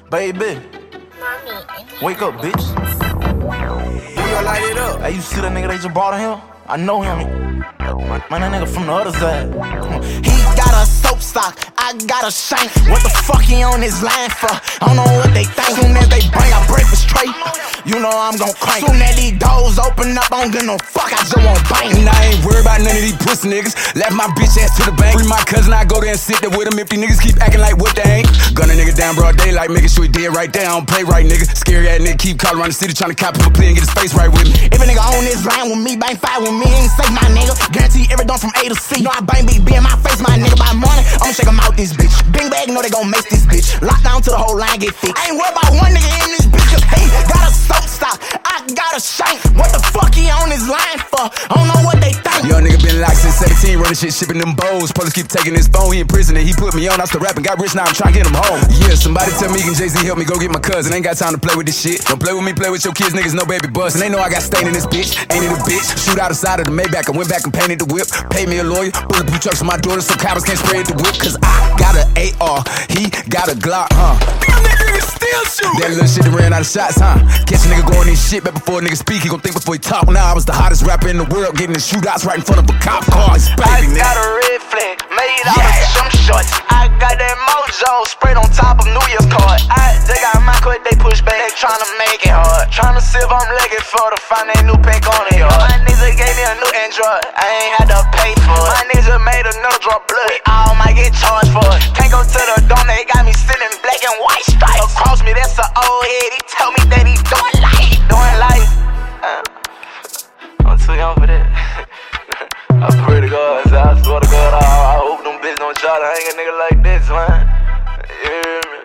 Baby, wake up, bitch. You gonna light it up? Hey, you see that nigga they just brought in here? I know him. Man, that nigga from the other side. He got a soap stock, I got a shank. What the fuck he on his line for? I don't know what they think. Soon as they bring our breakfast tray, you know I'm gon' crank. Soon as these doors open up, I don't give no fuck, I just want bang. And I ain't worried about none of these pussy niggas. Left my bitch ass to the bank. Free my cousin, I go there and sit there with him. If these niggas keep acting like what they ain't. Gun a nigga down broad daylight, making sure he dead right there. I don't play right, nigga. Scary ass nigga keep calling around the city trying to cop him a plea and get his face right with me. If a nigga on this line with me, bang fight with me, ain't safe, my nigga. Guarantee every done from A to C. Know I bang big B in my face, my nigga. By morning, I'ma shake him out this bitch. Bing bag, know they gon' make this bitch. Lock down till the whole line get fixed. I ain't worried about one nigga in this bitch, cause he got a soap stock, I got a shank. What the fuck he on his line for? I don't know what they think. Young nigga been locked since 17, running shit, shipping them bows. Police keep taking his phone, he in prison and he put me on. I still rapping, got rich, now I'm trying to get him home. Yeah, somebody tell me, can Jay-Z help me go get my cousin? Ain't got time to play with this shit. Don't play with me, play with your kids, niggas, no baby bust. And they know I got stain in this bitch, ain't it a bitch? Shoot out the side of the Maybach, I went back and painted the whip. Paid me a lawyer, bulletproof trucks for my daughter so cowards can't spread the whip. Cause I got an AR, he got a Glock, Damn, that nigga still shoot. That little shit that ran out of shots, Catch a nigga going this shit back before a nigga speak, he gon' think before he talk. Now I was the hottest rapper in the world, getting the shootouts right in front of a cop car. It's baby, I got a red flag, made out of some shorts. I got that mojo sprayed on top of New Year's card. I just got my quick, they push back, they tryna make it hard. Tryna see if I'm legged for to find that new pink on the yard. My niggas gave me a new Android, I ain't had to pay for it. My niggas made another drop blood, we all might get charged for it. Can't go to the dome, they got me sitting black and white stripes. Across me, that's an old head, he tell me that he doing life. Doing life. I'm too young for that. I pray to God, I swear to God, I hope them bitches don't try to hang a nigga like this, man. You hear me?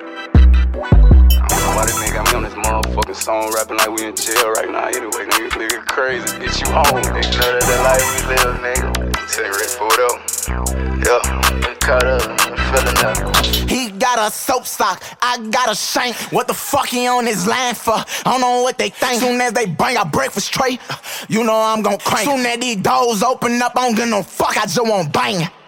I don't know why this nigga got me on this motherfucking song rapping like we in jail right now. Anyway, nigga crazy, bitch, you home. Nigga know that the life we live, nigga. I'm saying ready for it up. Yeah, I'm caught up, I'm feeling up. He got a soap stock, I got a shank. What the fuck he on his line for? I don't know what they think. Soon as they bring our breakfast tray, you know I'm gon' crank. Soon as these doors open up, I don't give no fuck, I just want bang.